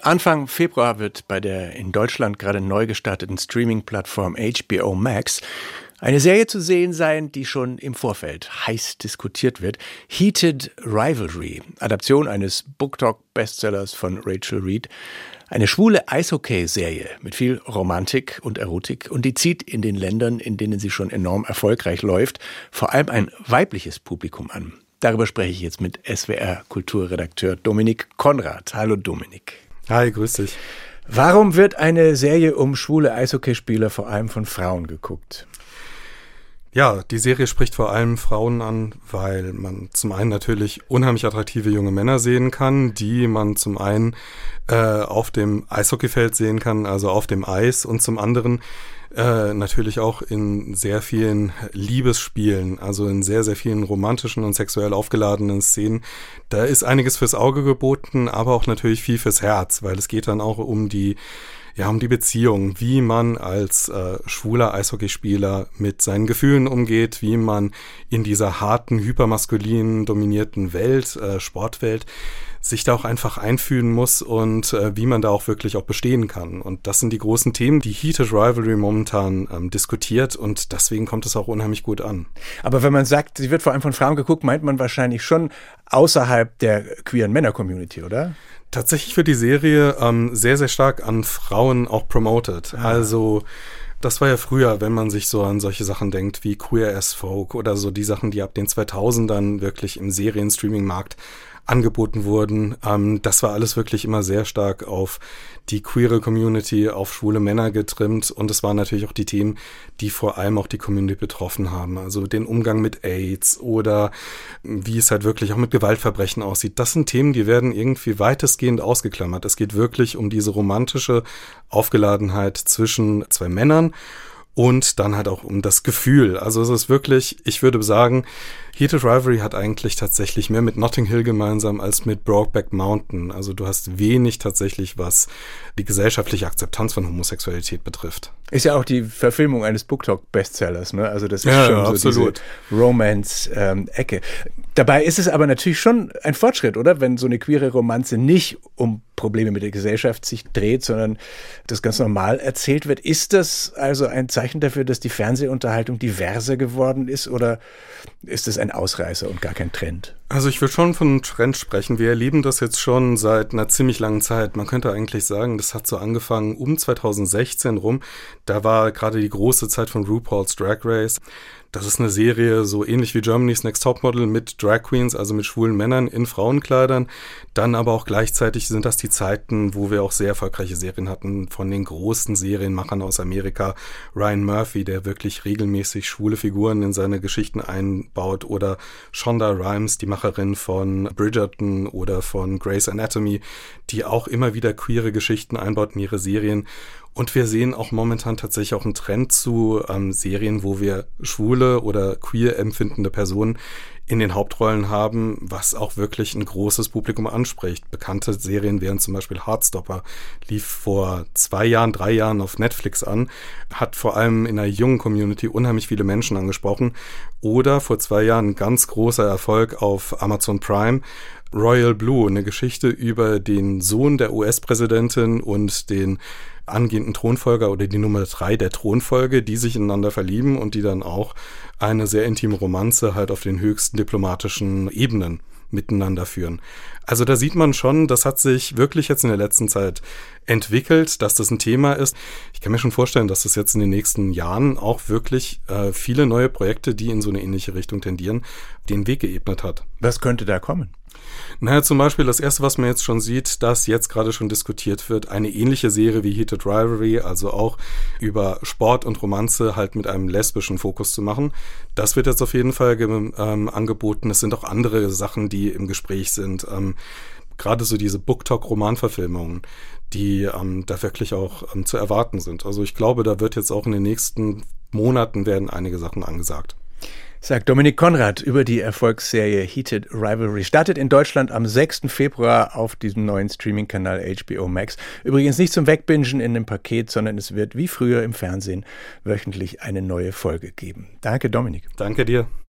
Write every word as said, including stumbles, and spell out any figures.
Anfang Februar wird bei der in Deutschland gerade neu gestarteten Streaming-Plattform H B O Max eine Serie zu sehen sein, die schon im Vorfeld heiß diskutiert wird. Heated Rivalry, Adaption eines BookTok-Bestsellers von Rachel Reed. Eine schwule Eishockey-Serie mit viel Romantik und Erotik, und die zieht in den Ländern, in denen sie schon enorm erfolgreich läuft, vor allem ein weibliches Publikum an. Darüber spreche ich jetzt mit S W R-Kulturredakteur Dominik Konrad. Hallo Dominik. Hi, grüß dich. Warum wird eine Serie um schwule Eishockeyspieler vor allem von Frauen geguckt? Ja, die Serie spricht vor allem Frauen an, weil man zum einen natürlich unheimlich attraktive junge Männer sehen kann, die man zum einen äh, auf dem Eishockeyfeld sehen kann, also auf dem Eis, und zum anderen äh, natürlich auch in sehr vielen Liebesspielen, also in sehr, sehr vielen romantischen und sexuell aufgeladenen Szenen. Da ist einiges fürs Auge geboten, aber auch natürlich viel fürs Herz, weil es geht dann auch um die Ja, um die Beziehung, wie man als äh, schwuler Eishockeyspieler mit seinen Gefühlen umgeht, wie man in dieser harten, hypermaskulinen, dominierten Welt, äh, Sportwelt, sich da auch einfach einfühlen muss und äh, wie man da auch wirklich auch bestehen kann. Und das sind die großen Themen, die Heated Rivalry momentan ähm, diskutiert, und deswegen kommt es auch unheimlich gut an. Aber wenn man sagt, sie wird vor allem von Frauen geguckt, meint man wahrscheinlich schon außerhalb der queeren Männer-Community, oder? Tatsächlich wird die Serie ähm, sehr, sehr stark an Frauen auch promoted. Ah. Also das war ja früher, wenn man sich so an solche Sachen denkt wie Queer as Folk oder so die Sachen, die ab den zweitausendern wirklich im Serien-Streaming-Markt angeboten wurden. Ähm, das war alles wirklich immer sehr stark auf die queere Community, auf schwule Männer getrimmt, und es waren natürlich auch die Themen, die vor allem auch die Community betroffen haben. Also den Umgang mit AIDS oder wie es halt wirklich auch mit Gewaltverbrechen aussieht. Das sind Themen, die werden irgendwie weitestgehend ausgeklammert. Es geht wirklich um diese romantische Aufgeladenheit zwischen zwei Männern und dann halt auch um das Gefühl. Also es ist wirklich, ich würde sagen, Heated Rivalry hat eigentlich tatsächlich mehr mit Notting Hill gemeinsam als mit Brokeback Mountain. Also du hast wenig tatsächlich, was die gesellschaftliche Akzeptanz von Homosexualität betrifft. Ist ja auch die Verfilmung eines BookTok-Bestsellers, ne? Also das ist ja, schon ja, so absolut. diese Romance-Ecke. Ähm, Dabei ist es aber natürlich schon ein Fortschritt, oder? Wenn so eine queere Romanze nicht um Probleme mit der Gesellschaft sich dreht, sondern das ganz normal erzählt wird. Ist das also ein Zeichen dafür, dass die Fernsehunterhaltung diverser geworden ist, oder ist es ein Ausreißer und gar kein Trend? Also ich würde schon von einem Trend sprechen. Wir erleben das jetzt schon seit einer ziemlich langen Zeit. Man könnte eigentlich sagen, das hat so angefangen um zweitausendsechzehn rum. Da war gerade die große Zeit von RuPaul's Drag Race. Das ist eine Serie so ähnlich wie Germany's Next Topmodel mit Drag Queens, also mit schwulen Männern in Frauenkleidern. Dann aber auch gleichzeitig sind das die Zeiten, wo wir auch sehr erfolgreiche Serien hatten von den großen Serienmachern aus Amerika. Ryan Murphy, der wirklich regelmäßig schwule Figuren in seine Geschichten einbaut, oder Shonda Rhimes, die Macherin von Bridgerton oder von Grey's Anatomy, die auch immer wieder queere Geschichten einbaut in ihre Serien. Und wir sehen auch momentan tatsächlich auch einen Trend zu ähm, Serien, wo wir schwule oder queer empfindende Personen in den Hauptrollen haben, was auch wirklich ein großes Publikum anspricht. Bekannte Serien wären zum Beispiel Heartstopper, lief vor zwei Jahren, drei Jahren auf Netflix an, hat vor allem in einer jungen Community unheimlich viele Menschen angesprochen. Oder vor zwei Jahren ein ganz großer Erfolg auf Amazon Prime, Royal Blue, eine Geschichte über den Sohn der U S-Präsidentin und den angehenden Thronfolger oder die Nummer drei der Thronfolge, die sich ineinander verlieben und die dann auch eine sehr intime Romanze halt auf den höchsten diplomatischen Ebenen miteinander führen. Also da sieht man schon, das hat sich wirklich jetzt in der letzten Zeit entwickelt, dass das ein Thema ist. Ich kann mir schon vorstellen, dass das jetzt in den nächsten Jahren auch wirklich äh, viele neue Projekte, die in so eine ähnliche Richtung tendieren, den Weg geebnet hat. Was könnte da kommen? Naja, zum Beispiel das erste, was man jetzt schon sieht, dass jetzt gerade schon diskutiert wird, eine ähnliche Serie wie Heated Rivalry, also auch über Sport und Romanze halt mit einem lesbischen Fokus zu machen. Das wird jetzt auf jeden Fall ähm, angeboten. Es sind auch andere Sachen, die im Gespräch sind. Ähm, gerade so diese BookTok-Romanverfilmungen, die ähm, da wirklich auch ähm, zu erwarten sind. Also ich glaube, da wird jetzt auch in den nächsten Monaten werden einige Sachen angesagt. Sagt Dominik Konrad über die Erfolgsserie Heated Rivalry. Startet in Deutschland am sechsten Februar auf diesem neuen Streaming-Kanal H B O Max. Übrigens nicht zum Wegbingen in einem Paket, sondern es wird wie früher im Fernsehen wöchentlich eine neue Folge geben. Danke, Dominik. Danke dir.